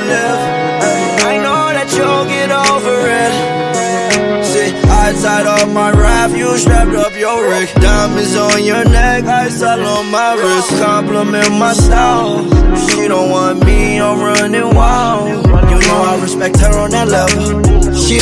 live. I know that you'll get over it. See, I tied up my raft, you strapped up your rig. Diamonds on your neck, ice all on my wrist. Compliment my style. She don't want me, I'm running wild. You know I respect her on that level. She